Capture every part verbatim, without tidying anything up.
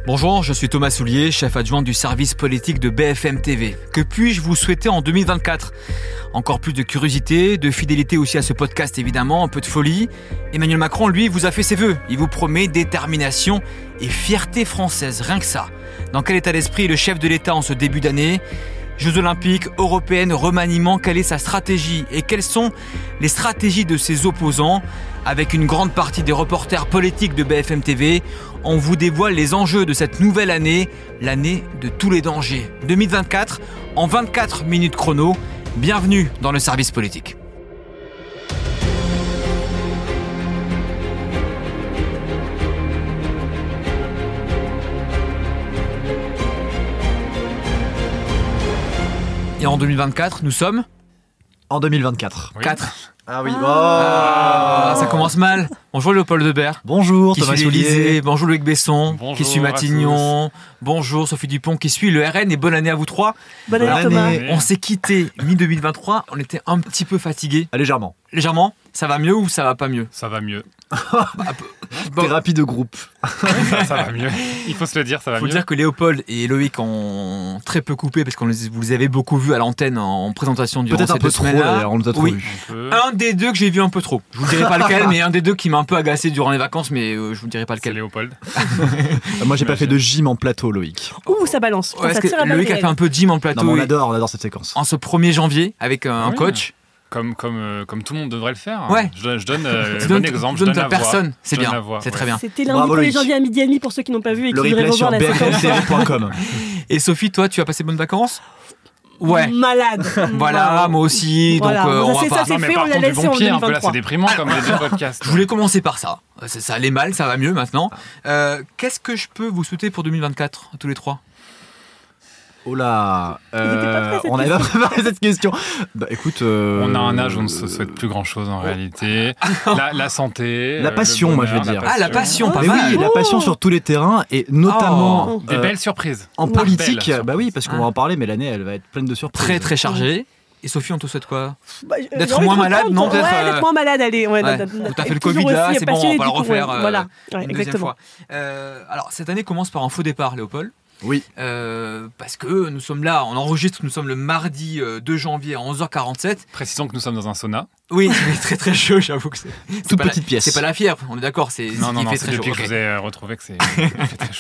Bonjour, je suis Thomas Soulier, chef adjoint du service politique de B F M T V. Que puis-je vous souhaiter en deux mille vingt-quatre ? Encore plus de curiosité, de fidélité aussi à ce podcast évidemment, un peu de folie. Emmanuel Macron, lui, vous a fait ses vœux. Il vous promet détermination et fierté française, rien que ça. Dans quel état d'esprit est le chef de l'État en ce début d'année ? Jeux olympiques, européennes, remaniement, quelle est sa stratégie ? Et quelles sont les stratégies de ses opposants ? Avec une grande partie des reporters politiques de B F M T V, on vous dévoile les enjeux de cette nouvelle année, l'année de tous les dangers. deux mille vingt-quatre, en vingt-quatre minutes chrono, bienvenue dans le service politique. Et en deux mille vingt-quatre, nous sommes En deux mille vingt-quatre. Oui. quatre. Ah oui. Oh ah, ça commence mal. Bonjour Léopold Debert. Bonjour qui Thomas suit l'Élysée. Bonjour Loïc Besson. Bonjour qui suit Matignon. Bonjour Sophie Dupont qui suit le R N et bonne année à vous trois. Bonne année Thomas. On s'est quitté mi deux mille vingt-trois. On était un petit peu fatigués. Ah, légèrement. Légèrement. Ça va mieux ou ça va pas mieux ? Ça va mieux. Bon. Thérapie de groupe. ça, ça va mieux. Il faut se le dire, ça va Il faut mieux. dire que Léopold et Loïc ont très peu coupé parce que vous les avez beaucoup vus à l'antenne en présentation durant Peut-être ces un peu deux trop semaines-là. d'ailleurs, on nous a trop Oui. vus. Un peu. Un des deux que j'ai vu un peu trop. Je vous dirai pas lequel, mais un des deux qui m'a un peu agacé durant les vacances, mais euh, je vous dirai pas C'est lequel. Léopold. Euh, Moi j'ai pas fait de gym en plateau, Loïc. Ouh, ça balance. Ouais, ça est-ce tire que à balles Loïc a réelles. fait un peu de gym en plateau Non, mais on et- adore, on adore cette séquence. en ce premier janvier avec un, un Ouais. coach. Comme, comme, euh, comme tout le monde devrait le faire. Ouais. Je, donne- je donne euh, Tu un bon donnes- exemple. tu Je donnes donne ta la voix. personne, c'est Je donne bien, la voix, c'est ouais. très bien. C'était lundi Bravo, premier Loïc. janvier à midi et demi pour ceux qui n'ont pas vu et qui Le voudraient replay sur revoir la b f m séquence. t v point com. Et Sophie, toi, tu as passé de bonnes vacances ? Ouais. Malade. Voilà, moi aussi. Voilà. Donc, euh, Ça, on va c'est pas. ça, c'est Non, mais fait, par on l'a contre, du laissé bon en pied, un peu là, c'est deux mille vingt-trois. déprimant comme les deux podcasts. Je voulais commencer par ça. Ça, ça allait mal, ça va mieux maintenant. Euh, qu'est-ce que je peux vous souhaiter pour deux mille vingt-quatre, tous les trois ? Oh là, était pas prêt, cette on n'avait pas préparé cette question. Bah écoute, euh, On a un âge où on ne se souhaite plus grand chose en réalité. La, la santé. La euh, passion, le moi, je vais bonheur, dire. Ah, la passion, pas Mais mal. oui, la passion sur tous les terrains et notamment Oh. Des euh, belles surprises. en Des politique. belles Bah oui, parce qu'on Ah. va en parler, mais l'année elle va être pleine de surprises. Très très chargé. Et Sophie, on te souhaite quoi ? Bah, euh, D'être j'ai envie moins de malade, reprendre non, pour- d'être, Ouais, euh, d'être moins malade, allez. Ouais, Ouais. d- d- T'as d- fait le toujours Covid là, aussi c'est bon, on passionné va le du coup, refaire. ouais. euh, Voilà, ouais, une deuxième exactement. fois. Euh, alors cette année commence par un faux départ, Léopold. Oui. Euh, parce que nous sommes là, on enregistre, nous sommes le mardi euh, deux janvier à onze heures quarante-sept. Précisons que nous sommes dans un sauna. Oui, il fait très très chaud, j'avoue que c'est. c'est Toute pas la- petite pièce. C'est pas la fièvre, on est d'accord, c'est Non, non, il non, fait c'est très chaud. depuis que ok. je vous ai euh, retrouvé que c'est il fait très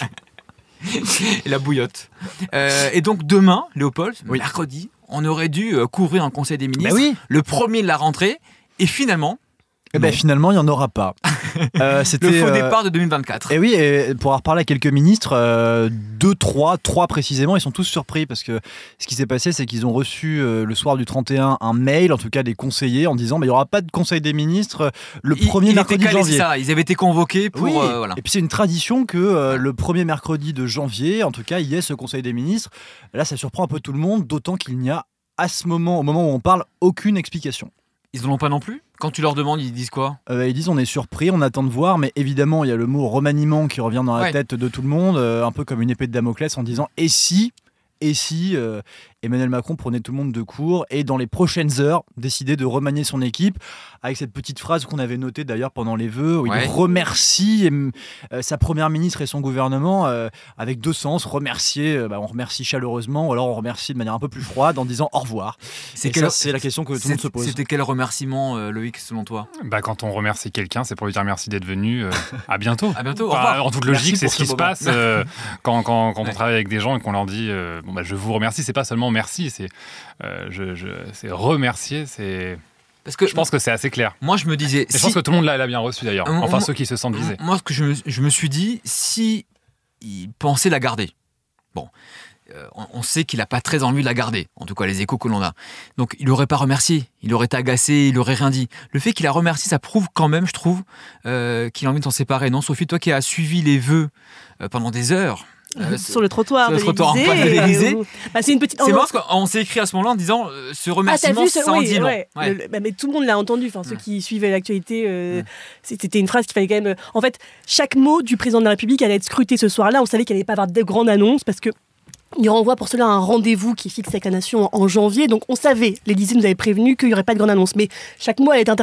chaud. Et la bouillotte. Euh, et donc demain, Léopold, Oui. mercredi, on aurait dû euh, couvrir un conseil des ministres, Bah oui. le premier de la rentrée, et finalement, Eh ben non. finalement, il n'y en aura pas. Euh, c'était, le faux euh, départ de deux mille vingt-quatre. Et oui, et pour avoir parlé à quelques ministres, euh, deux, trois, trois précisément, ils sont tous surpris parce que ce qui s'est passé, c'est qu'ils ont reçu euh, le soir du trente et un un mail, en tout cas des conseillers, en disant mais il n'y aura pas de conseil des ministres euh, le Il- premier il mercredi était de calé, janvier. c'est ça, ils avaient été convoqués pour. Oui, euh, voilà. et puis c'est une tradition que euh, le premier mercredi de janvier, en tout cas, il y ait ce conseil des ministres. Là, ça surprend un peu tout le monde, d'autant qu'il n'y a à ce moment, au moment où on parle, aucune explication. Ils en ont pas non plus ? Quand tu leur demandes, ils disent quoi ? Euh, ils disent on est surpris, on attend de voir, mais évidemment il y a le mot remaniement qui revient dans la Ouais. tête de tout le monde, euh, un peu comme une épée de Damoclès en disant et si, et si euh, Emmanuel Macron prenait tout le monde de court et dans les prochaines heures décidait de remanier son équipe avec cette petite phrase qu'on avait notée d'ailleurs pendant les vœux où Ouais. il remercie euh, sa première ministre et son gouvernement euh, avec deux sens, remercier, euh, bah, on remercie chaleureusement ou alors on remercie de manière un peu plus froide en disant au revoir. C'est Et quel- ça, c'est la question que tout le monde se pose. C'était quel remerciement, euh, Loïc, selon toi ? Bah, quand on remercie quelqu'un, c'est pour lui dire merci d'être venu. euh, à bientôt. À bientôt, au Enfin, revoir. en toute Merci logique, c'est pour ce qui ce se moment. passe euh, quand, quand, quand Ouais. on travaille avec des gens et qu'on leur dit euh, bon, bah, je vous remercie. C'est pas seulement merci, c'est euh, je, je, c'est remercier. C'est, Parce que je pense que c'est assez clair. moi, je me disais. Et je si- pense que tout le monde l'a, l'a bien reçu d'ailleurs. Euh, Enfin, moi- ceux qui se sentent visés. Moi, ce que je me, je me suis dit, si il pensait la garder, bon, euh, on, on sait qu'il n'a pas très envie de la garder, en tout cas les échos que l'on a. Donc, il n'aurait pas remercié, il aurait été agacé, il n'aurait rien dit. Le fait qu'il a remercié, ça prouve quand même, je trouve, euh, qu'il a envie de s'en séparer. Non, Sophie, toi qui as suivi les vœux euh, pendant des heures. euh, Sur le trottoir sur le de trottoir en l'Élysée, face de l'Élysée. euh, bah, c'est une petite. C'est oh, marrant parce qu'on s'est écrit à ce moment-là en disant euh, ce Ah, t'as remerciement, vu ça, ça en oui, dit long. ouais. Ouais. Le- bah, mais tout le monde l'a entendu. Enfin, ceux Mm. qui suivaient l'actualité, euh, Mm. c'était une phrase qu'il fallait quand même. En fait, chaque mot du président de la République allait être scruté ce soir-là. On savait qu'il n'allait pas avoir de grandes annonces parce que. Il renvoie pour cela un rendez-vous qui est fixé avec la nation en janvier. Donc on savait, l'Élysée nous avait prévenu qu'il n'y aurait pas de grande annonce. Mais chaque mot allait être inter-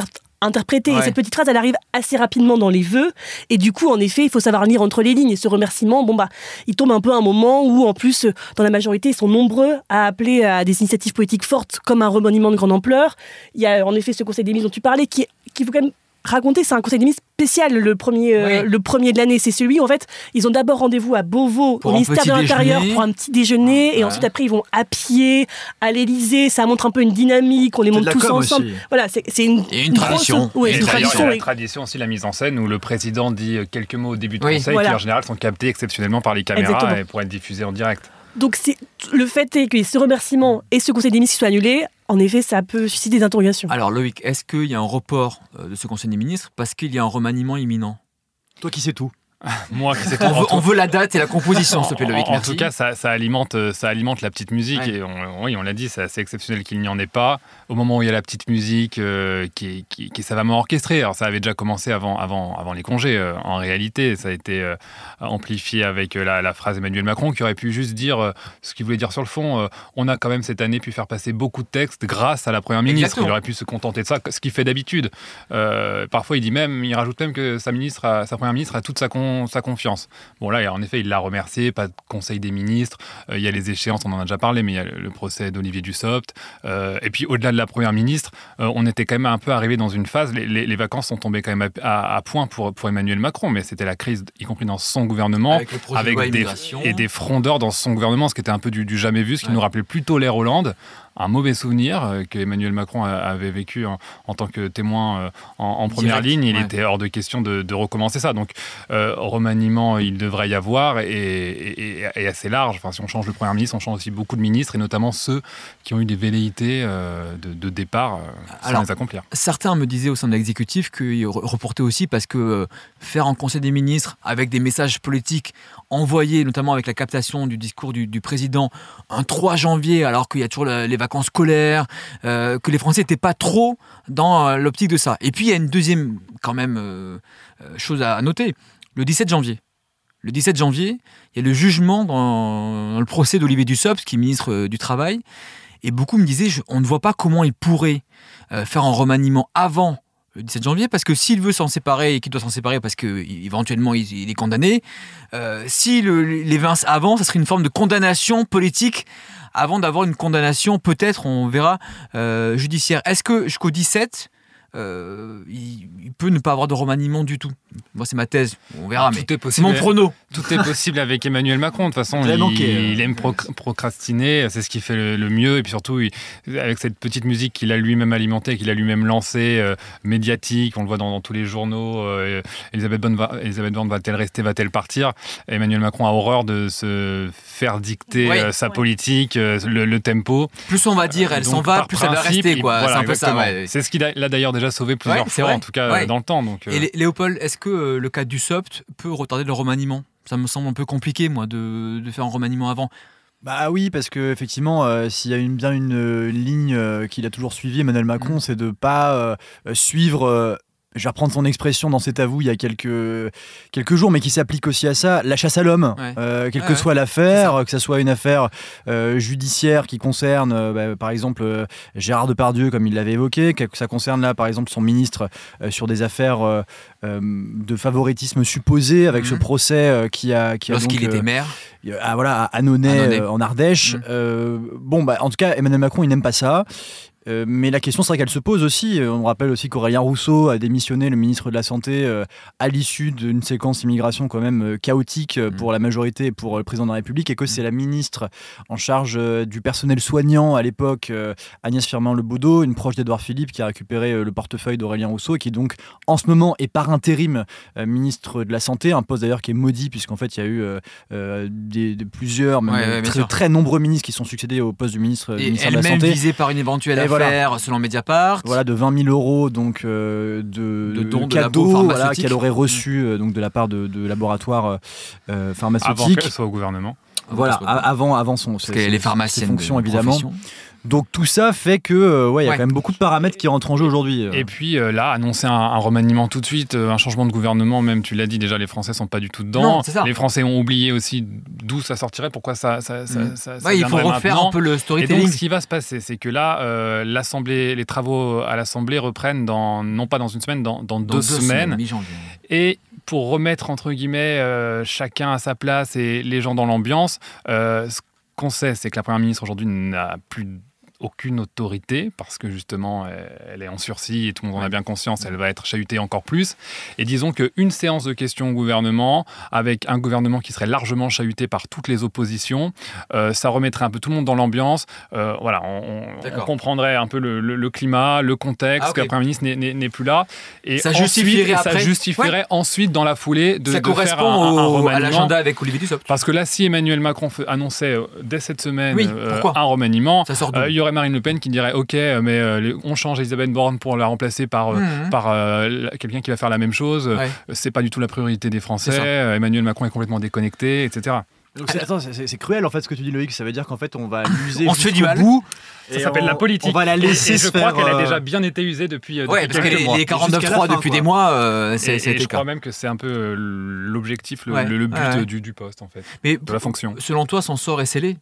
interpréter. Ouais. Et cette petite phrase, elle arrive assez rapidement dans les vœux. Et du coup, en effet, il faut savoir lire entre les lignes. Et ce remerciement, bon bah, il tombe un peu à un moment où, en plus, dans la majorité, ils sont nombreux à appeler à des initiatives politiques fortes, comme un remaniement de grande ampleur. Il y a en effet ce Conseil des ministres dont tu parlais, qui, qui faut quand même raconter, c'est un Conseil des ministres spécial, le premier, euh, Oui. le premier de l'année. C'est celui, en fait, ils ont d'abord rendez-vous à Beauvau, Pour au un ministère petit de l'Intérieur, déjeuner. pour un petit déjeuner. Ouais. Et ensuite, après, ils vont à pied, à l'Élysée. Ça montre un peu une dynamique, on les C'est de monte la tous com ensemble. aussi. Voilà, c'est, c'est une, Et une tradition. Grosse, ouais, Et c'est une d'ailleurs, il y tradition. a la et- tradition aussi, la mise en scène, où le président dit quelques mots au début de Oui. conseil, Voilà. qui en général sont captés exceptionnellement par les caméras Exactement. et pour être diffusés en direct. Donc, c'est, le fait est que ce remerciement et ce Conseil des ministres qui soit annulé, en effet, ça peut susciter des interrogations. Alors Loïc, est-ce qu'il y a un report euh, de ce Conseil des ministres parce qu'il y a un remaniement imminent? Toi qui sais tout. Moi, qui sais On en veut, tout- on veut la date et la composition, s'il te plaît, Loïc. En, en merci. tout cas, ça, ça alimente, euh, ça alimente la petite musique. Ouais. Et on, oui, on l'a dit, c'est assez exceptionnel qu'il n'y en ait pas. Au moment où il y a la petite musique euh, qui, est, qui, qui est savamment orchestrée. Alors, ça avait déjà commencé avant, avant, avant les congés. euh, en réalité, ça a été euh, amplifié avec euh, la, la phrase Emmanuel Macron qui aurait pu juste dire euh, ce qu'il voulait dire sur le fond. Euh, on a quand même cette année pu faire passer beaucoup de textes grâce à la Première ministre. Exactement. Il aurait pu se contenter de ça, ce qu'il fait d'habitude. Euh, parfois, il dit même, il rajoute même que sa, ministre a- sa Première ministre a toute sa, con- sa confiance. Bon là, en effet, il l'a remercié, pas de conseil des ministres, euh, il y a les échéances, on en a déjà parlé, mais il y a le, le procès d'Olivier Dussopt, euh, et puis au-delà de la Première ministre, euh, on était quand même un peu arrivé dans une phase, les, les- les vacances sont tombées quand même à, à- à point pour, pour Emmanuel Macron, mais c'était la crise, y compris dans son gouvernement, Avec le projet de avec loi des, immigration. et des frondeurs dans son gouvernement, ce qui était un peu du, du jamais vu, ce qui Ouais. nous rappelait plutôt l'ère Hollande. Un mauvais souvenir euh, que Emmanuel Macron a- avait vécu en, en tant que témoin euh, en, en première Direct, ligne. Il ouais. était hors de question de, de recommencer ça. Donc, euh, remaniement, il devrait y avoir et, et- et- et assez large. Enfin, si on change le Premier ministre, on change aussi beaucoup de ministres et notamment ceux qui ont eu des velléités euh, de, de départ euh, sans Alors, les accomplir. Certains me disaient au sein de l'exécutif qu'il re- reportait aussi parce que euh, faire un conseil des ministres avec des messages politiques envoyés, notamment avec la captation du discours du, du président, un trois janvier, alors qu'il y a toujours la- les vacances scolaires, euh, que les Français n'étaient pas trop dans euh, l'optique de ça. Et puis il y a une deuxième, quand même, euh, euh, chose à noter, le dix-sept janvier. Le dix-sept janvier, il y a le jugement dans, dans le procès d'Olivier Dussopt, qui est ministre euh, du Travail. Et beaucoup me disaient, je- on ne voit pas comment il pourrait euh, faire un remaniement avant le dix-sept janvier, parce que s'il veut s'en séparer et qu'il doit s'en séparer parce qu'éventuellement il, il est condamné, euh, si le, les vingt avant, ça serait une forme de condamnation politique avant d'avoir une condamnation, peut-être, on verra, euh, judiciaire. Est-ce que jusqu'au dix-sept, euh, il, il peut ne pas avoir de remaniement du tout? Moi, c'est ma thèse, on verra, mais Tout est c'est possible. mon prono. Tout est possible avec Emmanuel Macron. De toute façon, Vous avez il, manqué, euh. il aime proc- procrastiner. C'est ce qui fait le, le mieux. Et puis surtout, il- avec cette petite musique qu'il a lui-même alimentée, qu'il a lui-même lancée, euh, médiatique, on le voit dans, dans tous les journaux. euh, Elisabeth Borne va, Elisabeth Borne va-t-elle rester, va-t-elle partir? Emmanuel Macron a horreur de se faire dicter Ouais. euh, sa Ouais. politique, euh, le, le tempo. Plus on va dire, elle Donc, s'en va, par plus elle va principe, rester, il- quoi. voilà, C'est un peu ça, exactement. ouais. C'est ce qu'il a, l'a d'ailleurs déjà sauvé plusieurs Ouais, c'est fois, vrai. en tout cas Ouais. euh, dans le temps. Donc, euh, Et Lé- Léopold, est-ce que euh, le cas du Dussopt peut retarder le remaniement? Ça me semble un peu compliqué, moi, de, de faire un remaniement avant. Bah oui, parce que effectivement, euh, s'il y a une, bien une euh, ligne euh, qu'il a toujours suivie, Emmanuel Macron, Mm. c'est de pas euh, euh, suivre. euh, je vais reprendre son expression dans cet avou il y a quelques, quelques jours, mais qui s'applique aussi à ça, la chasse à l'homme, Ouais. euh, quelle Ouais, que ouais. soit C'est l'affaire, que ce soit une affaire euh, judiciaire qui concerne, euh, bah, par exemple, euh, Gérard Depardieu, comme il l'avait évoqué, que ça concerne là, par exemple, son ministre euh, sur des affaires euh, euh, de favoritisme supposé, avec Mhm. ce procès euh, qui a, qui a donc, Lorsqu'il euh, était maire. à, voilà, à Annonay, Annonay. euh, en Ardèche. Mm. Euh, bon, bah, en tout cas, Emmanuel Macron, il n'aime pas ça. Euh, mais la question, c'est vrai qu'elle se pose aussi. Euh, On rappelle aussi qu'Aurélien Rousseau a démissionné, le ministre de la Santé, euh, à l'issue d'une séquence immigration quand même euh, chaotique euh, Mm. pour la majorité et pour euh, le président de la République, et que c'est la ministre en charge euh, du personnel soignant à l'époque, euh, Agnès Firmin-Lebaudot, une proche d'Édouard Philippe, qui a récupéré euh, le portefeuille d'Aurélien Rousseau et qui donc en ce moment est par intérim euh, ministre de la Santé, un poste d'ailleurs qui est maudit puisqu'en fait il y a eu euh, euh, des, des- plusieurs, même Ouais, ouais, bien très, sûr. très nombreux ministres qui sont succédés au poste du ministre, du Et ministère de la elle-même Santé. visée par une éventuelle Et affaire, voilà. selon Mediapart. Voilà, de vingt mille euros donc, euh, de, De dons de cadeaux labos voilà, pharmaceutiques. qu'elle aurait reçus euh, donc, de la part de, de laboratoires euh, avant pharmaceutiques. qu'elle soit au gouvernement. Voilà, Parce que- avant, avant son, Parce ses, qu'elle est ses pharmacienne fonctions, de évidemment. profession. Donc tout ça fait que, euh, ouais, il y a Ouais. quand même beaucoup de paramètres qui rentrent en jeu aujourd'hui. euh. Et puis euh, là, annoncer un, un remaniement tout de suite, euh, un changement de gouvernement, même tu l'as dit déjà, les Français sont pas du tout dedans. Non, c'est ça. Les Français ont oublié aussi d'où ça sortirait, pourquoi ça, ça, ça, Mm. ça, ça Ouais, il faut viendrait refaire maintenant. un peu le Et donc, storytelling. ce qui va se passer, c'est que là, euh, l'Assemblée, les travaux à l'Assemblée reprennent dans, non pas dans une semaine, dans, dans, Dans deux, semaines. mi-janvier. Et pour remettre, entre guillemets, euh, chacun à sa place et les gens dans l'ambiance, euh, ce qu'on sait, c'est que la Première ministre aujourd'hui n'a plus aucune autorité parce que justement elle est en sursis et tout le monde en a bien conscience, elle va être chahutée encore plus. Et disons qu'une séance de questions au gouvernement avec un gouvernement qui serait largement chahuté par toutes les oppositions, euh, ça remettrait un peu tout le monde dans l'ambiance. Euh, voilà, on, on, on comprendrait un peu le, le, le climat, le contexte, ah, okay. que la Première ministre n'est, n'est, n'est plus là. Et ça ensuite, justifierait, et après. ça justifierait ouais. ensuite dans la foulée de, ça de faire un, au, un, un remaniement. à l'agenda avec Olivier Dussopt. Parce que là, si Emmanuel Macron annonçait euh, dès cette semaine oui, euh, un remaniement, ça sort euh, il y aurait Marine Le Pen qui dirait ok, mais euh, on change Elisabeth Borne pour la remplacer par, euh, mmh. par euh, quelqu'un qui va faire la même chose. Ouais. C'est pas du tout la priorité des Français. Euh, Emmanuel Macron est complètement déconnecté, et cetera. Donc c'est, attends, c'est, c'est cruel en fait ce que tu dis, Loïc. Ça veut dire qu'en fait on va l'user on se fait du mal. Bout, ça s'appelle on, la politique. On va la laisser et, et se je faire, crois qu'elle a euh... déjà bien été usée depuis, euh, ouais, depuis parce quelques que mois. les quarante-neuf trois depuis quoi. Des mois, euh, c'est, et, c'est et je crois même que c'est un peu l'objectif, le, ouais. le, le but ouais. du, du poste en fait, mais de la fonction. Selon toi, son sort est scellé?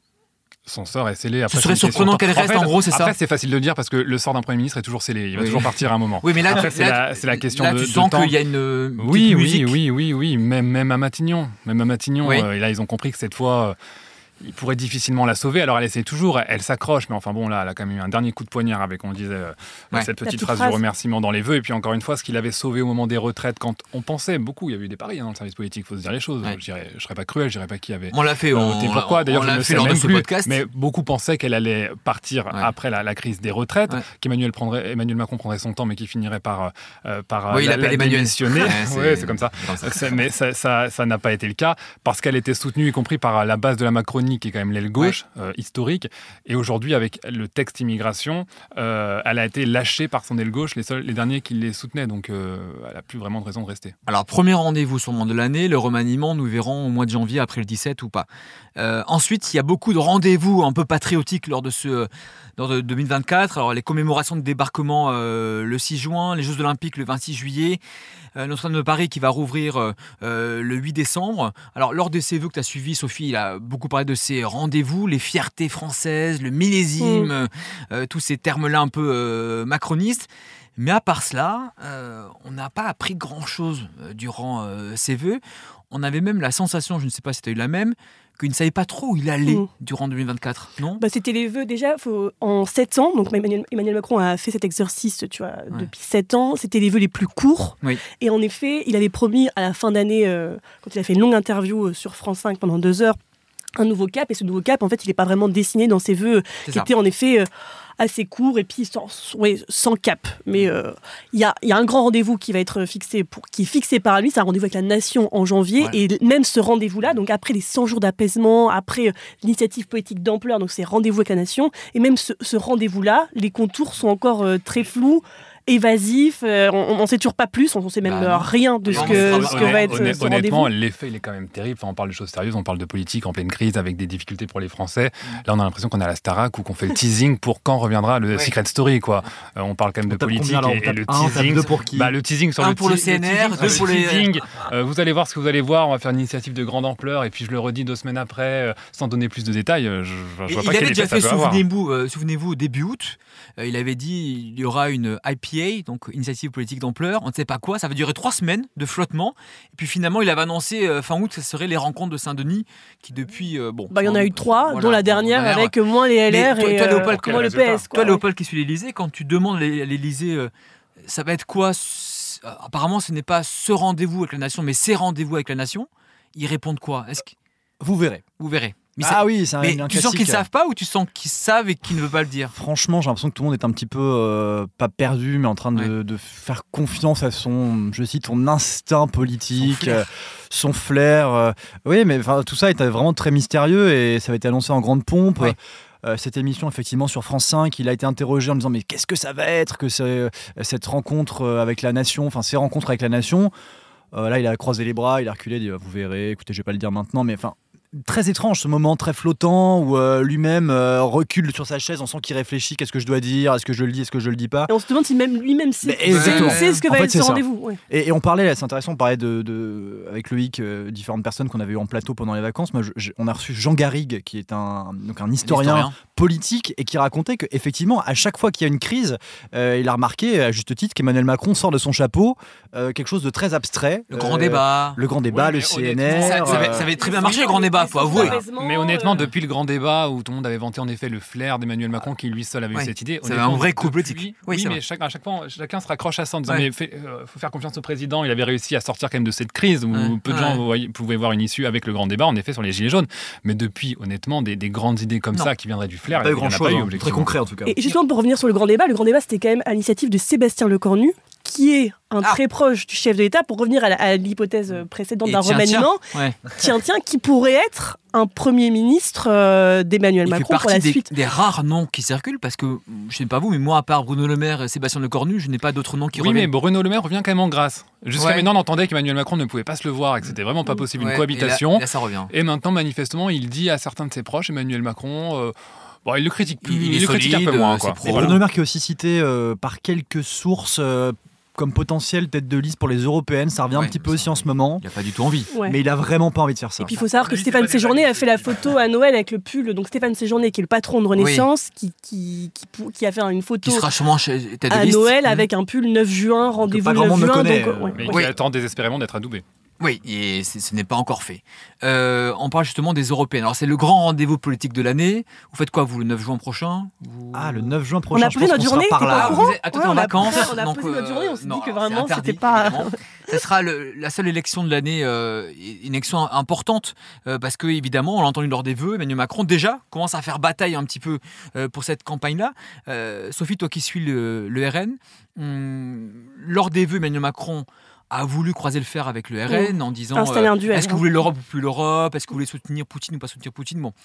Son sort est scellé. Après, ce serait surprenant qu'elle reste, en, fait, en gros, c'est après, ça. Après, c'est facile de le dire parce que le sort d'un Premier ministre est toujours scellé. Il va oui. toujours partir à un moment. Oui, mais là, après, tu, c'est, là, la, c'est la question là, de, tu de sens temps. qu'il y a une oui, oui, oui, oui, oui, même, même à Matignon. Même à Matignon. Oui. Euh, et là, ils ont compris que cette fois... Euh, il pourrait difficilement la sauver. Alors, elle essaie toujours, elle, elle s'accroche, mais enfin bon, là, elle a quand même eu un dernier coup de poignard avec, on le disait, euh, ouais. cette petite phrase, phrase du remerciement dans les vœux. Et puis, encore une fois, ce qu'il avait sauvé au moment des retraites, quand on pensait beaucoup, il y a eu des paris hein, dans le service politique, il faut se dire les choses. Ouais. Je ne serais pas cruel, je dirais pas qui avait. On l'a fait, on voté pourquoi. D'ailleurs, on je l'a ne fait sais lors même de ce plus. podcast. Mais beaucoup pensaient qu'elle allait partir ouais. après la, la crise des retraites, ouais. qu'Emmanuel prendrait, Emmanuel Macron prendrait son temps, mais qui finirait par, euh, par oui, la, il appelle Emmanuel. démissionner. Ouais, c'est, ouais, c'est comme ça. ça. Mais ça, ça, ça n'a pas été le cas parce qu'elle était soutenue, y compris par la base de la Macronie, qui est quand même l'aile gauche. Ouais. Euh, historique. Et aujourd'hui, avec le texte immigration, euh, elle a été lâchée par son aile gauche, les, seuls, les derniers qui les soutenaient. Donc, euh, elle n'a plus vraiment de raison de rester. Alors, premier rendez-vous sûrement de l'année, le remaniement, nous verrons au mois de janvier, après le dix-sept ou pas. Euh, ensuite, il y a beaucoup de rendez-vous un peu patriotiques lors de ce lors de deux mille vingt-quatre. Alors, les commémorations de débarquement euh, le six juin, les Jeux Olympiques le vingt-six juillet, euh, Notre-Dame de Paris qui va rouvrir euh, le huit décembre. Alors, lors de ces vœux que tu as suivis, Sophie, il a beaucoup parlé de ces rendez-vous, les fiertés françaises, le millésime, mmh. euh, tous ces termes-là un peu euh, macronistes. Mais à part cela, euh, on n'a pas appris grand-chose euh, durant euh, ces vœux. On avait même la sensation, je ne sais pas si tu as eu la même, qu'il ne savait pas trop où il allait mmh. durant deux mille vingt-quatre, non ? Bah, c'était les vœux déjà faut, en sept ans. Donc Emmanuel, Emmanuel Macron a fait cet exercice tu vois, ouais. depuis sept ans. C'était les vœux les plus courts. Oui. Et en effet, il avait promis à la fin d'année, euh, quand il a fait une longue interview sur France cinq pendant deux heures, un nouveau cap. Et ce nouveau cap, en fait, il n'est pas vraiment dessiné dans ses vœux, C'est qui ça. étaient en effet... Euh, assez court et puis sans, ouais, sans cap. Mais il euh, y, a, y a un grand rendez-vous qui va être fixé, pour, qui est fixé par lui, c'est un rendez-vous avec la nation en janvier. Ouais. Et même ce rendez-vous-là, donc après les cent jours d'apaisement, après euh, l'initiative politique d'ampleur, donc c'est rendez-vous avec la nation, et même ce, ce rendez-vous-là, les contours sont encore euh, très flous, évasif, euh, on n'en sait toujours pas plus, on ne sait même bah, rien de ce non, que, ce que va être honnête, ce honnêtement, rendez-vous. L'effet, il est quand même terrible. Enfin, on parle de choses sérieuses, on parle de politique en pleine crise avec des difficultés pour les Français. Là, on a l'impression qu'on a la Starac ou qu'on fait le teasing pour quand reviendra le ouais. Secret Story, quoi. Euh, on parle quand même on de politique combien, alors, et, et le un, teasing. pour qui bah, le teasing sur un le, pour le C N R, deux pour les teasing. Euh, vous allez voir ce que vous allez voir. On va faire une initiative de grande ampleur et puis je le redis deux semaines après, euh, sans donner plus de détails. Je, je vois il pas avait déjà fait, souvenez-vous, euh, souvenez-vous, au début août, euh, il avait dit il y aura une I P A, donc initiative politique d'ampleur, on ne sait pas quoi, ça va durer trois semaines de flottement, et puis finalement il avait annoncé euh, fin août, ça serait les rencontres de Saint-Denis, qui depuis, euh, bon... Bah, il y en a eu trois, voilà, dont la dernière bon, avec moins les L R toi, et toi, Léopold, euh, moins le P S. Quoi, toi, Léopold, qui suit l'Élysée, quand tu demandes à l'Élysée, euh, ça va être quoi c- apparemment, ce n'est pas ce rendez-vous avec la nation, mais ces rendez-vous avec la nation, ils répondent quoi? Est-ce que... Vous verrez. Vous verrez. Mais ah ça, oui, c'est un, mais un tu sens qu'ils ne savent pas ou tu sens qu'ils savent et qu'ils ne veulent pas le dire? Franchement, j'ai l'impression que tout le monde est un petit peu, euh, pas perdu, mais en train de, ouais. de faire confiance à son, je cite, son instinct politique, son flair. Euh, son flair euh, oui, mais tout ça était vraiment très mystérieux et ça avait été annoncé en grande pompe. Ouais. Euh, cette émission, effectivement, sur France cinq, il a été interrogé en disant « Mais qu'est-ce que ça va être que c'est, cette rencontre avec la nation, enfin ces rencontres avec la nation ?» euh, Là, il a croisé les bras, il a reculé, il a dit « Vous verrez, écoutez, je ne vais pas le dire maintenant, mais enfin... » très étrange ce moment très flottant où euh, lui-même euh, recule sur sa chaise, on sent qu'il réfléchit, qu'est-ce que je dois dire, est-ce que je le dis, est-ce que je le dis pas. Et on se demande si même lui-même sait, Mais exactement. sait ce que En va fait, être c'est ce ça. rendez-vous. Ouais. Et, et on parlait, c'est intéressant, on parlait de, de, avec Loïc, euh, différentes personnes qu'on avait eu en plateau pendant les vacances. Moi, je, je, on a reçu Jean Garrigue, qui est un, donc un historien, Historien. politique, et qui racontait qu'effectivement, à chaque fois qu'il y a une crise, euh, il a remarqué, à juste titre, qu'Emmanuel Macron sort de son chapeau euh, quelque chose de très abstrait. Le grand Euh, débat. Le grand débat, Ouais, le mais C N honnêtement, R. Ça, ça, avait, euh, ça avait très bien marché le grand débat, faut avouer. Mais honnêtement, euh, depuis le grand débat où tout le monde avait vanté en effet le flair d'Emmanuel Macron qui lui seul avait Ouais. eu cette idée, Ça avait honnêtement, un vrai coup depuis- politique. Oui, Oui, c'est mais vrai. chaque, à chaque fois, chacun se raccroche à ça en disant Ouais. mais il euh, faut faire confiance au président. Il avait réussi à sortir quand même de cette crise où Ouais. peu de Ouais. gens voyaient- pouvaient voir une issue avec le grand débat, en effet, sur les gilets jaunes. Mais depuis, honnêtement, des, des grandes idées comme Non. ça qui viendraient du flair, pas eu il y en a grand chose, pas eu, très objectivement. concret en tout cas. Et justement, pour revenir sur le grand débat, le grand débat, c'était quand même à l'initiative de Sébastien Lecornu, qui est un Ah. très proche du chef de l'État, pour revenir à, la- à l'hypothèse précédente Et d'un tiens, remaniement. Ouais. Tiens, tiens, qui pourrait être un Premier ministre euh, d'Emmanuel Il fait Macron pour partie la des, suite. des rares noms qui circulent parce que, je sais pas vous, mais moi, à part Bruno Le Maire et Sébastien Lecornu, je n'ai pas d'autres noms qui Oui, mais reviennent. Bruno Le Maire revient quand même en grâce. Jusqu'à Ouais. maintenant, on entendait qu'Emmanuel Macron ne pouvait pas se le voir et que c'était vraiment pas possible Ouais, une et cohabitation. là, et là, ça revient. Et maintenant, manifestement, il dit à certains de ses proches, Emmanuel Macron, euh, bon, il le critique plus, Il il, est le critique un peu solide, moins. c'est Quoi. pro. Et Voilà. Bruno Le Maire qui est aussi cité euh, par quelques sources euh, comme potentiel tête de liste pour les européennes, ça revient Ouais, un petit peu ça- aussi en ce moment, Il n'a pas du tout envie. Ouais. mais il a vraiment pas envie de faire ça. Et puis il faut savoir que Lui, c'est Stéphane pas des Séjourné a valides, fait la c'est- photo à Noël avec le pull. Donc Stéphane Séjourné, qui est le patron de Renaissance, qui, qui, qui, pou- qui a fait une photo Qui sera sûrement chez tête de à liste. Noël Mmh. avec un pull neuf juin, rendez-vous pas le grand neuf monde le juin. connaît, donc, euh, ouais, Mais ouais. Oui. qui attend désespérément d'être adoubé. Oui, et c'est- ce n'est pas encore fait. Euh, on parle justement des européennes. Alors, c'est le grand rendez-vous politique de l'année. Vous faites quoi, vous, le neuf juin prochain Vous- Ah, le neuf juin On prochain, a je posé pense notre qu'on sera journée, par t'es là. pas Ah, au vous courant êtes, ah, toi, Ouais, t'es en on a- vacances. on a donc, posé notre journée, on s'est non, dit que alors, vraiment, c'est interdit, c'était pas- évidemment. Ce sera le- la seule élection de l'année, euh, une élection importante, euh, parce que, évidemment, on l'a entendu lors des vœux, Emmanuel Macron, déjà, commence à faire bataille un petit peu euh, pour cette campagne-là. Euh, Sophie, toi qui suis le, le R N, hum, lors des vœux, Emmanuel Macron a voulu croiser le fer avec le R N en disant Installer un duel, est-ce que vous hein. voulez l'Europe ou plus l'Europe, est-ce que vous voulez soutenir Poutine ou pas soutenir Poutine. Bon,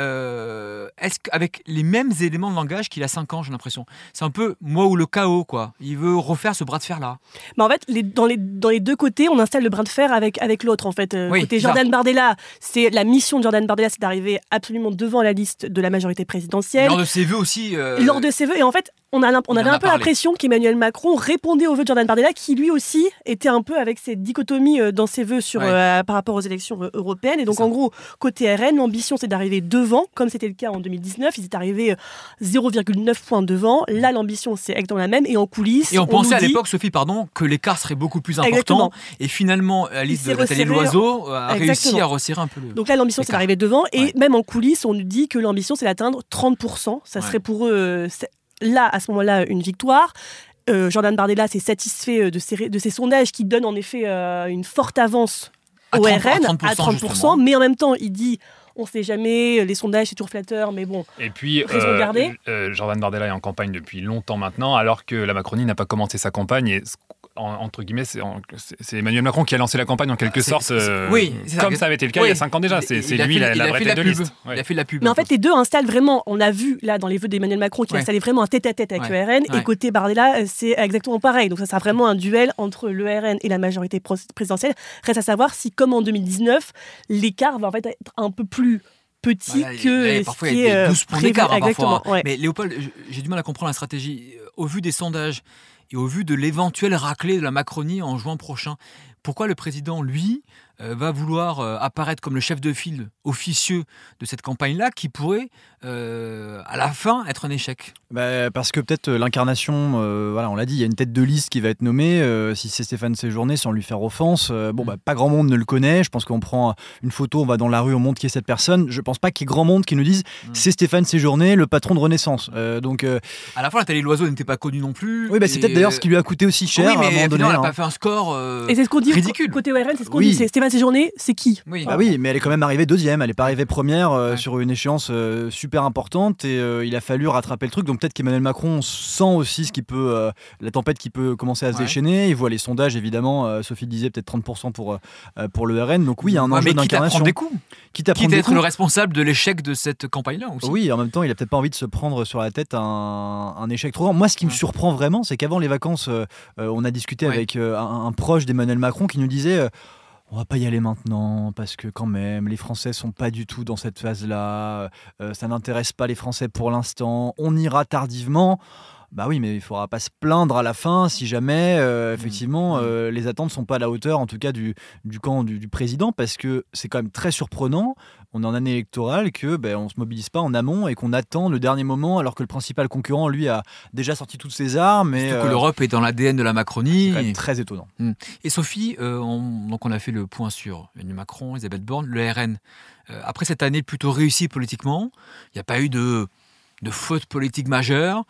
euh, est-ce qu'avec les mêmes éléments de langage qu'il a cinq ans, j'ai l'impression, c'est un peu moi ou le chaos, quoi. Il veut refaire ce bras de fer là. Mais en fait, les- dans, les, dans les deux côtés, on installe le brin de fer avec, avec l'autre. En fait, Euh, Oui, côté c'est Jordan Bardella, c'est la mission de Jordan Bardella, c'est d'arriver absolument devant la liste de la majorité présidentielle. Lors de ses vœux aussi. euh, Lors de ses vœux, et en fait, on, a, l'imp- on il en avait a un peu parlé. l'impression qu'Emmanuel Macron répondait aux vœux de Jordan Bardella, qui lui aussi était un peu avec ses dichotomies euh, dans ses vœux sur, Ouais. euh, par rapport aux élections euh, européennes. Et donc, C'est ça. en gros, côté R N, l'ambition, c'est d'arriver devant, comme c'était le cas en deux mille dix-neuf. Ils étaient arrivés euh, zéro virgule neuf points devant. Là, l'ambition, c'est exactement la même. Et en coulisses, Et on pensait nous à dit- l'époque, Sophie, pardon, que l'écart serait beaucoup plus important. Exactement. Et finalement, Alice s'est de Nathalie resserré. Loiseau a réussi Exactement. à resserrer un peu le. Donc là, l'ambition, c'est L'écart. d'arriver devant. Et Ouais. même en coulisses, on nous dit que l'ambition, c'est d'atteindre trente pour cent. Ça Ouais. serait pour eux, euh, c'est- là, à ce moment-là, une victoire. Euh, Jordan Bardella s'est satisfait euh, de ces, de ces sondages qui donnent en effet euh, une forte avance À au trente- R N à trente pour cent, à trente pour cent. justement. Mais en même temps, il dit on ne sait jamais, les sondages, c'est toujours flatteur, mais bon. Et puis, Raison gardée. euh, Jordan Bardella est en campagne depuis longtemps maintenant, alors que la Macronie n'a pas commencé sa campagne. Et ce- en- entre guillemets, c'est, en- c'est- c'est Emmanuel Macron qui a lancé la campagne en quelque C'est- sorte, c'est- euh, oui, c'est ça. comme ça avait été le cas il y Oui. a cinq ans déjà. C'est, Il- c'est il a lui fait- la, il la a vraie fait tête de la pub. liste. Il Ouais. a fait de la pub. Mais un en fait, peu. les deux installent vraiment, on a vu là dans les vœux d'Emmanuel Macron qu'il Ouais. installait vraiment un tête-à-tête avec Ouais. le R N. Ouais. Et côté Bardella, c'est exactement pareil. Donc ça sera vraiment un duel entre le R N et la majorité pro- présidentielle. Reste à savoir si, comme en deux mille dix-neuf, l'écart va en fait être un peu plus petit Voilà, que là, ce parfois, qui il y est a euh, des douze points prévu. d'écart, hein, Exactement. parfois. Ouais. Mais Léopold, je- j'ai du mal à comprendre la stratégie. Au vu des sondages et au vu de l'éventuelle raclée de la Macronie en juin prochain, pourquoi le président, lui, euh, va vouloir euh, apparaître comme le chef de file officieux de cette campagne-là, qui pourrait, euh, à la fin, être un échec? Bah, parce que peut-être euh, l'incarnation, euh, voilà, on l'a dit, il y a une tête de liste qui va être nommée. euh, si c'est Stéphane Séjourné, sans lui faire offense, euh, bon, bah, pas grand monde ne le connaît. Je pense qu'on prend une photo, on va dans la rue, on montre qui est cette personne. Je pense pas qu'il y ait grand monde qui nous dise Mm. c'est Stéphane Séjourné, le patron de Renaissance. Euh, donc, euh, À la fin, Nathalie Loiseau n'était pas connue non plus. oui, bah, c'est et- peut-être d'ailleurs ce qui lui a coûté aussi cher Oui, à un mais moment donné. finalement, elle n'a hein. pas fait un score euh, Et c'est ce qu'on dit ridicule. côté O R N, c'est ce qu'on Oui. dit. C'est Stéphane Séjourné, c'est qui Oui. Bah oui, mais elle est quand même arrivée deuxième, elle n'est pas arrivée première euh, Ouais. sur une échéance euh, super importante et euh, il a fallu rattraper le truc. Donc peut-être qu'Emmanuel Macron sent aussi ce qui peut, euh, la tempête qui peut commencer à se Ouais. déchaîner. Il voit les sondages évidemment, euh, Sophie disait peut-être trente pour cent pour, euh, pour le R N. Donc oui, il y a un Ouais, enjeu mais quitte à d'incarnation. prendre des coups. Quitte à Quitte prendre à des être coups. le responsable de l'échec de cette campagne-là aussi. Oui, en même temps, il a peut-être pas envie de se prendre sur la tête un, un échec trop grand. Moi, ce qui me Ouais. surprend vraiment, c'est qu'avant les vacances, euh, euh, on a discuté Ouais. avec euh, un, un proche d'Emmanuel Macron qui nous disait. euh, On va pas y aller maintenant parce que quand même les Français sont pas du tout dans cette phase-là. Euh, ça n'intéresse pas les Français pour l'instant. On ira tardivement. Bah oui, mais il faudra pas se plaindre à la fin si jamais euh, effectivement euh, les attentes sont pas à la hauteur, en tout cas du, du camp du, du président, parce que c'est quand même très surprenant. On est en année électorale que ben, on se mobilise pas en amont et qu'on attend le dernier moment alors que le principal concurrent lui a déjà sorti toutes ses armes. Et, Surtout que euh, l'Europe est dans l'A D N de la Macronie. c'est quand même très étonnant. Et Sophie, euh, on, donc on a fait le point sur Emmanuel Macron, Elisabeth Borne, le R N. Euh, après cette année plutôt réussie politiquement, il n'y a pas eu de de faute politique majeure.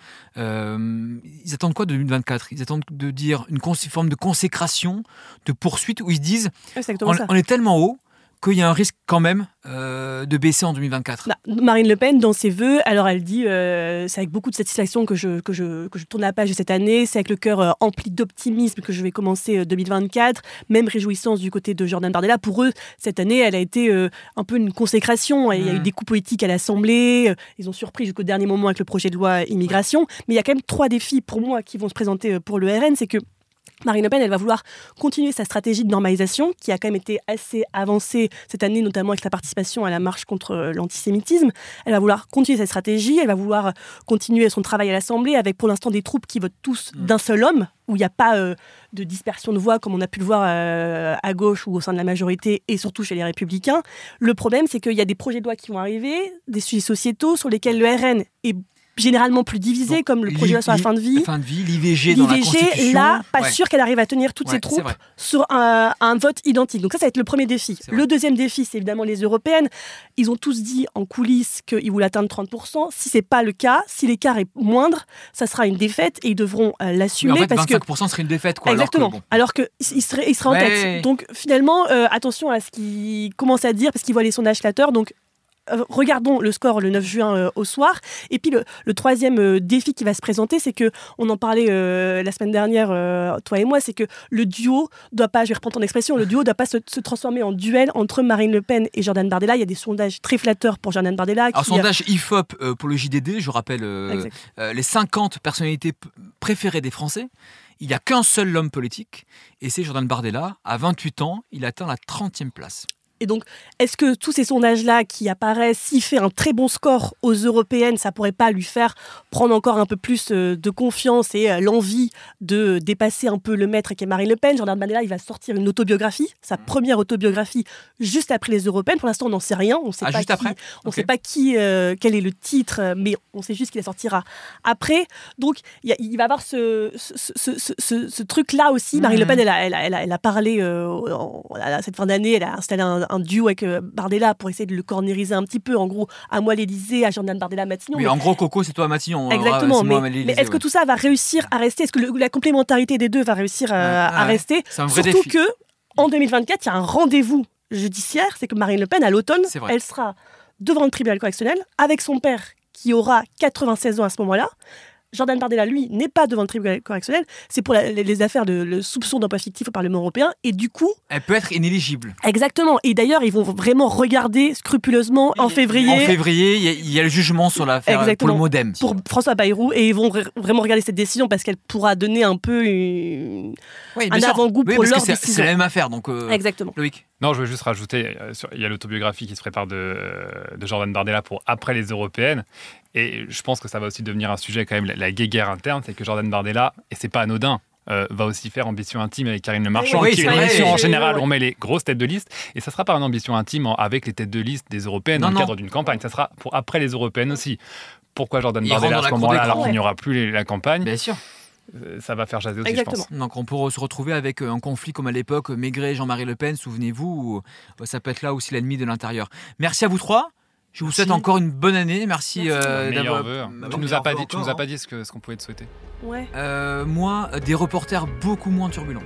Euh, ils attendent quoi de deux mille vingt-quatre ? Ils attendent de dire une cons- forme de consécration, de poursuite, où ils se disent Exactement on, ça. on est tellement haut qu'il y a un risque quand même euh, de baisser en deux mille vingt-quatre. Bah, Marine Le Pen, dans ses vœux, alors elle dit euh, c'est avec beaucoup de satisfaction que je, que, je, que je tourne la page de cette année, c'est avec le cœur euh, empli d'optimisme que je vais commencer euh, deux mille vingt-quatre, même réjouissance du côté de Jordan Bardella. Pour eux, cette année, elle a été euh, un peu une consécration. Il y a eu des coups politiques à l'Assemblée, euh, ils ont surpris jusqu'au dernier moment avec le projet de loi immigration, mais il y a quand même trois défis pour moi qui vont se présenter euh, pour le R N, c'est que Marine Le Pen, elle va vouloir continuer sa stratégie de normalisation qui a quand même été assez avancée cette année, notamment avec sa participation à la marche contre l'antisémitisme. Elle va vouloir continuer cette stratégie, elle va vouloir continuer son travail à l'Assemblée avec pour l'instant des troupes qui votent tous d'un seul homme, où il n'y a pas euh, de dispersion de voix comme on a pu le voir euh, à gauche ou au sein de la majorité et surtout chez les Républicains. Le problème, c'est qu'il y a des projets de loi qui vont arriver, des sujets sociétaux sur lesquels le R N est généralement plus divisé, Donc, comme le projet de loi sur la fin de vie. Fin de vie, l'I V G dans la L'I V G, Constitution. là, pas Ouais. sûr qu'elle arrive à tenir toutes Ouais, ses c'est troupes vrai. sur un, un vote identique. Donc ça, ça va être le premier défi. C'est vrai. Le deuxième défi, c'est évidemment les européennes. Ils ont tous dit en coulisses qu'ils voulaient atteindre trente pour cent. Si c'est pas le cas, si l'écart est moindre, ça sera une défaite et ils devront euh, Mais l'assumer en fait, parce que vingt-cinq pour cent serait une défaite. Quoi, exactement. Alors que, bon. Alors qu'il serait, il serait en Ouais. tête. Donc finalement, euh, attention à ce qu'il commence à dire parce qu'il voit les sondages flatteurs. Donc euh, regardons le score le neuf juin euh, au soir. Et puis le, le troisième euh, défi qui va se présenter, c'est que on en parlait euh, la semaine dernière, euh, toi et moi, c'est que le duo doit pas, je vais reprendre ton expression, le duo doit pas se, se transformer en duel entre Marine Le Pen et Jordan Bardella. Il y a des sondages très flatteurs pour Jordan Bardella. Alors, qui, sondage I F O P euh, pour le J D D, je rappelle euh, Exact. euh, les cinquante personnalités p- préférées des Français. Il n'y a qu'un seul homme politique, et c'est Jordan Bardella. À vingt-huit ans, il atteint la trentième place. Et donc, est-ce que tous ces sondages-là qui apparaissent, s'il fait un très bon score aux européennes, ça pourrait pas lui faire prendre encore un peu plus euh, de confiance et euh, l'envie de dépasser un peu le maître qui est Marine Le Pen? Jordan Bardella, il va sortir une autobiographie, sa première autobiographie, juste après les européennes. Pour l'instant, on n'en sait rien. On sait Ah, pas juste qui, après on Ok. sait pas qui, euh, quel est le titre, euh, mais on sait juste qu'il la sortira après. Donc, il y a- il va y avoir ce, ce, ce, ce, ce- ce truc-là aussi. Marine Mhm. Le Pen, elle a, elle a, elle a, elle a parlé euh, en- à cette fin d'année, elle a installé un, un duo avec euh, Bardella pour essayer de le cornériser un petit peu. En gros, à moi l'Élysée, à Jordan Bardella Matignon. Oui, Mais- en gros, Coco, c'est toi Matignon. Exactement. c'est moi, mais l'Élysée, mais est-ce que ouais. tout ça va réussir à rester? Est-ce que le- la complémentarité des deux va réussir euh, Ouais, à ouais. rester? C'est un vrai Surtout défi. que en deux mille vingt-quatre, il y a un rendez-vous judiciaire. C'est que Marine Le Pen, à l'automne, C'est vrai. elle sera devant le tribunal correctionnel avec son père qui aura quatre-vingt-seize ans à ce moment-là. Jordan Bardella, lui, n'est pas devant le tribunal correctionnel. C'est pour la- les, les affaires de le soupçon d'emploi fictif au Parlement européen. Et du coup, Elle peut être inéligible. exactement. Et d'ailleurs, ils vont vraiment regarder scrupuleusement en février. En février, il y, a- il y a le jugement sur l'affaire pour Exactement. le Modem. Pour François Bayrou, et ils vont r- vraiment regarder cette décision parce qu'elle pourra donner un peu une... Oui, un bien sûr. avant-goût Oui, pour parce que leur c'est- décision. C'est la même affaire, donc euh, Exactement. Loïc. Non, je veux juste rajouter, euh, sur- il y a l'autobiographie qui se prépare de, de Jordan Bardella pour après les européennes. Et je pense que ça va aussi devenir un sujet quand même, la, la guéguerre interne, c'est que Jordan Bardella, et c'est pas anodin, euh, va aussi faire Ambition Intime avec Karine Le Marchand, Oui, qui c'est est une vrai. émission en Oui, général oui. où on met les grosses têtes de liste. Et ça sera pas une Ambition Intime en- avec les têtes de liste des européennes Non, dans le non. cadre d'une campagne. Ça sera pour après les européennes aussi. Pourquoi Jordan Il Bardella rentre à dans ce la cour moment-là, d'écran. alors qu'il n'y aura plus les- la campagne? Bien sûr. Euh, Ça va faire jaser aussi, Exactement. je pense. Donc on pourrait se retrouver avec un conflit comme à l'époque Maigret et Jean-Marie Le Pen, souvenez-vous, où euh, ça peut être là aussi l'ennemi de l'intérieur. Merci à vous trois. Je vous Merci. souhaite encore une bonne année. Merci, Merci. euh, Meilleurs d'avoir. vœux. bah Tu bon, nous as pas meilleurs dit, tu vœux nous as encore, pas dit ce que- ce qu'on pouvait te souhaiter. Ouais. Euh, moi, euh, des reporters beaucoup moins turbulents.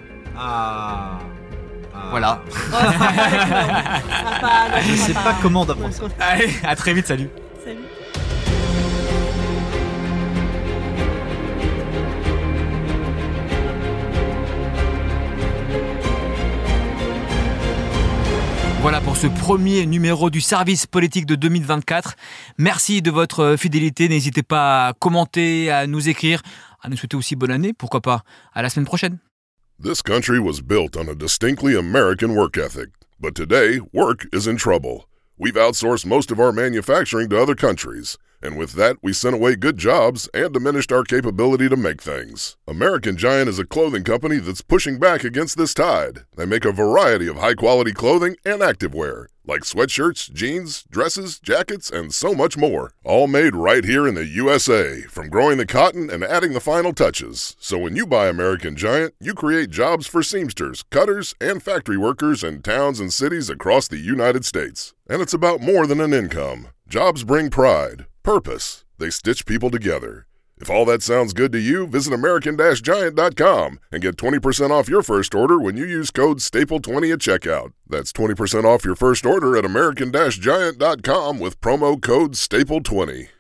Ah. Ah. Voilà. Je sais pas comment d'apprendre ça. Allez, à très vite, salut. Salut. Voilà pour ce premier numéro du service politique de deux mille vingt-quatre. Merci de votre fidélité. N'hésitez pas à commenter, à nous écrire, à nous souhaiter aussi bonne année. Pourquoi pas. À la semaine prochaine. This country was built on a distinctly American work ethic, but today, work is in trouble. We've outsourced most of our manufacturing to other countries, and with that, we sent away good jobs and diminished our capability to make things. American Giant is a clothing company that's pushing back against this tide. They make a variety of high-quality clothing and activewear, like sweatshirts, jeans, dresses, jackets, and so much more. All made right here in the U S A, from growing the cotton and adding the final touches. So when you buy American Giant, you create jobs for seamsters, cutters, and factory workers in towns and cities across the United States. And it's about more than an income. Jobs bring pride, purpose. They stitch people together. If all that sounds good to you, visit American Giant dot com and get twenty percent off your first order when you use code staple twenty at checkout. That's twenty percent off your first order at American Giant dot com with promo code staple twenty.